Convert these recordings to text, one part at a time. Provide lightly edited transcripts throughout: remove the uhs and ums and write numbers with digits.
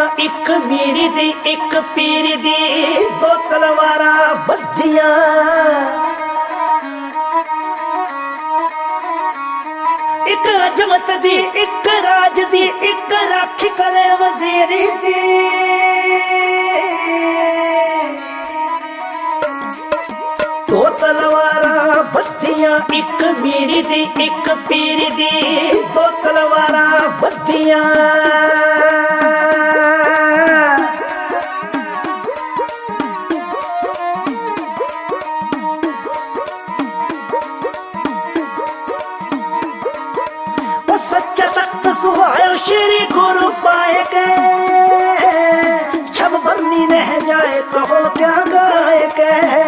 एक मेरी दी एक पीर दी, दो तलवारा बद्धियां। एक अजमत दी एक राज दी, एक राखी करे वजीरी दी। दो तलवारा बद्धियां, एक मेरी दी एक पीर दी, दो तलवारा बद्धियां। सच्चा तख्त सुहायो श्री गुरु पाए गए, छब बरनी रह जाए कहो क्या गाए गए।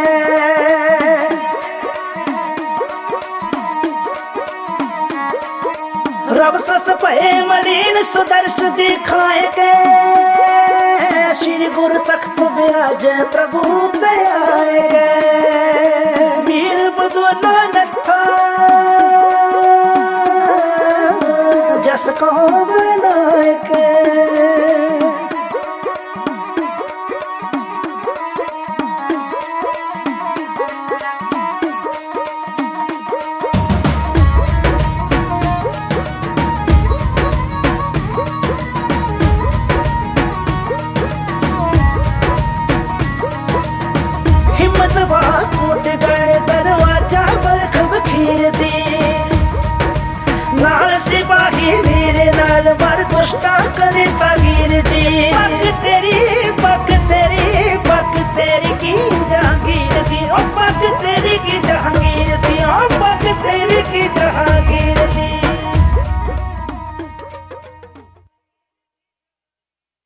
रब सस भय मलिन सुदर्श दिखाए गए, श्री गुरु तख्त विराज प्रभु ते आए गए। वीर बधु नानक था जस को बनाए के। हिम्मत कोट गए दरवाजा बरख बखीर दी, नाल सिपाही मेरे नाल वर दुष्टा करे तागीर जी।